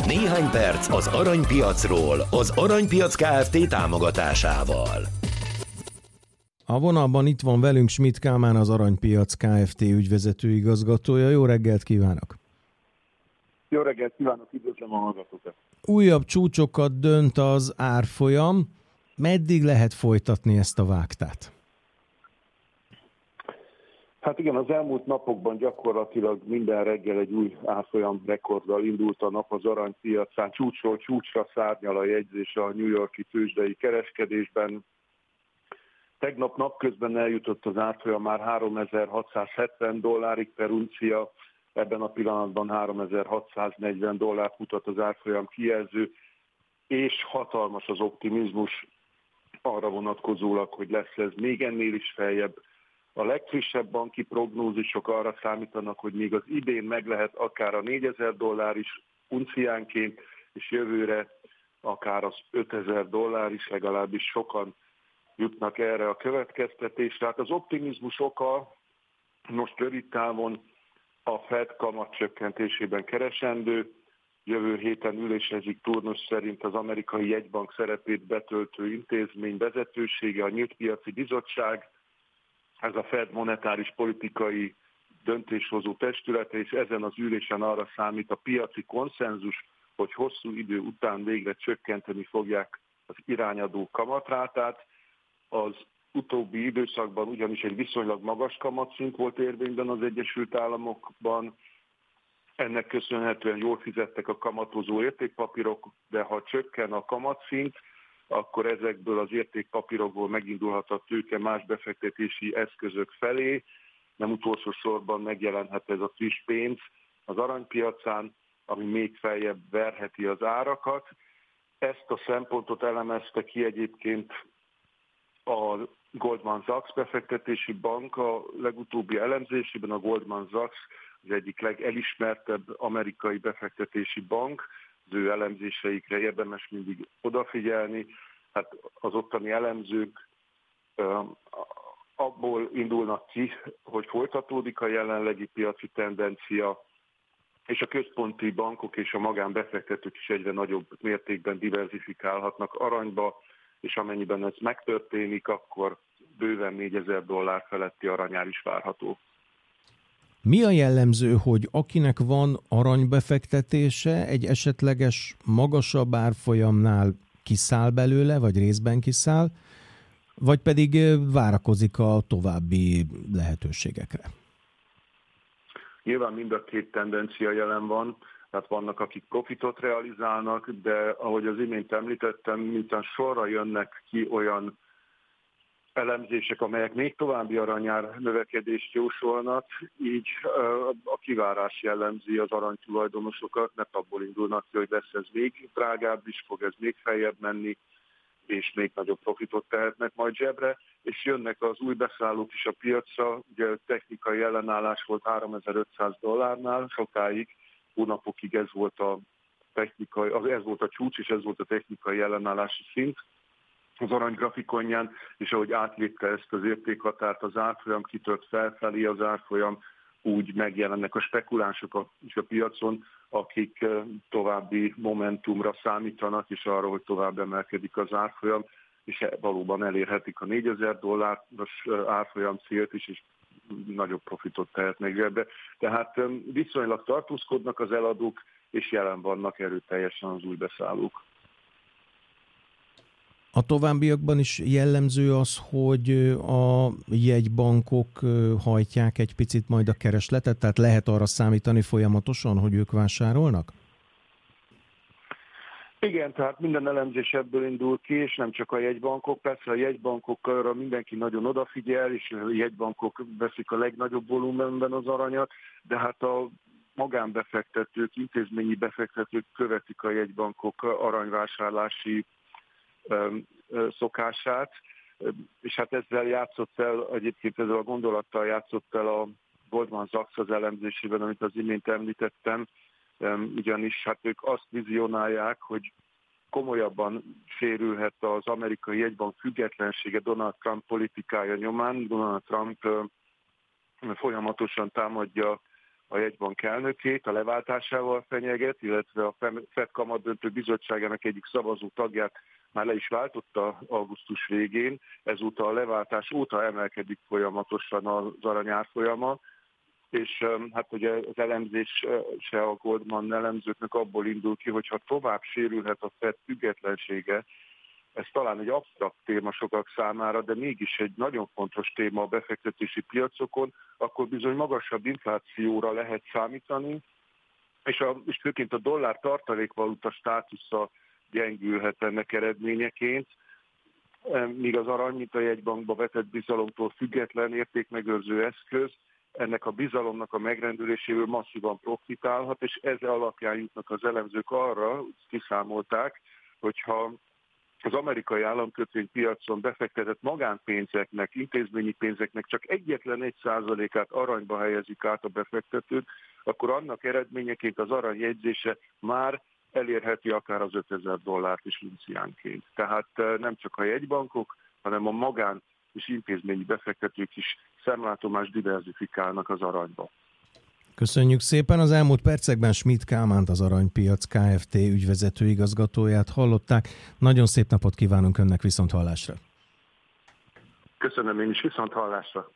Néhány perc az aranypiacról, az Aranypiac Kft. Támogatásával. A vonalban itt van velünk Schmidt Kálmán, az Aranypiac Kft. Ügyvezető igazgatója. Jó reggelt kívánok! Jó reggelt kívánok, üdvözlöm a hallgatókat! Újabb csúcsokat dönt az árfolyam. Meddig lehet folytatni ezt a vágtát? Hát igen, az elmúlt napokban gyakorlatilag minden reggel egy új árfolyam rekorddal indult a nap az aranypiacán. Csúcsról csúcsra szárnyal a jegyzés a New York-i tőzsdei kereskedésben. Tegnap napközben eljutott az árfolyam már $3670 per uncia, ebben a pillanatban $3640 mutat az árfolyam kijelző, és hatalmas az optimizmus arra vonatkozólag, hogy lesz ez még ennél is feljebb. A legfrissebb banki prognózisok arra számítanak, hogy még az idén meg lehet akár a $4000 is unciánként, és jövőre akár az $5000 is, legalábbis sokan jutnak erre a következtetésre. Hát az optimizmus oka most rövid távon a Fed kamat csökkentésében keresendő. Jövő héten ülésezik turnus szerint az amerikai jegybank szerepét betöltő intézmény vezetősége, a Nyílt Piaci Bizottság. Ez a Fed monetáris politikai döntéshozó testülete, és ezen az ülésen arra számít a piaci konszenzus, hogy hosszú idő után végre csökkenteni fogják az irányadó kamatrátát. Az utóbbi időszakban ugyanis egy viszonylag magas kamatszint volt érvényben az Egyesült Államokban. Ennek köszönhetően jól fizettek a kamatozó értékpapírok, de ha csökken a kamatszint, akkor ezekből az értékpapírokból megindulhat a tőke más befektetési eszközök felé. Nem utolsó sorban megjelenhet ez a friss pénz az aranypiacán, ami még feljebb verheti az árakat. Ezt a szempontot elemezte ki egyébként a Goldman Sachs befektetési bank a legutóbbi elemzésében. A Goldman Sachs az egyik legelismertebb amerikai befektetési bank, az ő elemzéseikre érdemes mindig odafigyelni. Hát az ottani elemzők abból indulnak ki, hogy folytatódik a jelenlegi piaci tendencia, és a központi bankok és a magánbefektetők is egyre nagyobb mértékben diverzifikálhatnak aranyba, és amennyiben ez megtörténik, akkor bőven $4000 feletti aranyár is várható. Mi a jellemző, hogy akinek van aranybefektetése, egy esetleges magasabb árfolyamnál kiszáll belőle, vagy részben kiszáll, vagy pedig várakozik a további lehetőségekre? Nyilván mind a két tendencia jelen van, tehát vannak, akik profitot realizálnak, de ahogy az imént említettem, miután sorra jönnek ki olyan elemzések, amelyek még további aranyár növekedést jósolnak, így a kivárás jellemzi az aranytulajdonosokat, mert abból indulnak ki, hogy lesz ez még drágább is, fog ez még feljebb menni, és még nagyobb profitot tehetnek majd zsebre, és jönnek az új beszállók is a piacra. Ugye technikai ellenállás volt $3500-nál, sokáig, hónapokig ez volt a csúcs, és ez volt a technikai ellenállási szint az arany grafikonján, és ahogy átlépte ezt az értékhatárt az árfolyam, kitört felfelé az árfolyam, úgy megjelennek a spekulánsok is a piacon, akik további momentumra számítanak, és arra, hogy tovább emelkedik az árfolyam, és valóban elérhetik a $4000 árfolyam célt is, és nagyobb profitot tehetnek ebbe. Tehát viszonylag tartózkodnak az eladók, és jelen vannak erőteljesen az új beszállók. A továbbiakban is jellemző az, hogy a jegybankok hajtják egy picit majd a keresletet, tehát lehet arra számítani folyamatosan, hogy ők vásárolnak? Igen, tehát minden elemzés ebből indul ki, és nem csak a jegybankok. Persze a jegybankokra mindenki nagyon odafigyel, és a jegybankok veszik a legnagyobb volumenben az aranyat, de hát a magánbefektetők, intézményi befektetők követik a jegybankok aranyvásárlási szokását, és hát ezzel játszott el, egyébként ezzel a gondolattal játszott el a Goldman Sachs az elemzésében, amit az imént említettem, ugyanis hát ők azt vizionálják, hogy komolyabban sérülhet az amerikai jegybank függetlensége Donald Trump politikája nyomán. Donald Trump folyamatosan támadja a jegybank elnökét a leváltásával fenyeget, illetve a FED kamatdöntő bizottságának egyik szavazó tagját már le is váltotta augusztus végén, ezúttal a leváltás óta emelkedik folyamatosan az arany árfolyama, és hát ugye az elemzés se a Goldman elemzőknek abból indul ki, hogyha tovább sérülhet a FED függetlensége, ez talán egy absztrakt téma sokak számára, de mégis egy nagyon fontos téma a befektetési piacokon, akkor bizony magasabb inflációra lehet számítani, és főként a dollár tartalékvaluta státusza gyengülhet ennek eredményeként, míg az arany, mint a jegybankba vetett bizalomtól független értékmegőrző eszköz, ennek a bizalomnak a megrendüléséből masszívan profitálhat, és ez alapján jutnak az elemzők arra, kiszámolták, hogyha az amerikai államkötvénypiacon befektetett magánpénzeknek, intézményi pénzeknek csak egyetlen 1%-át aranyba helyezik át a befektetők, akkor annak eredményeként az arany jegyzése már elérheti akár az $5000 is unciánként. Tehát nem csak a jegybankok, hanem a magán és intézményi befektetők is szemlátomást diverzifikálnak az aranyba. Köszönjük szépen! Az elmúlt percekben Schmidt Kálmánt, az Aranypiac Kft. Ügyvezető igazgatóját hallották. Nagyon szép napot kívánunk önnek, viszonthallásra! Köszönöm én is, viszonthallásra!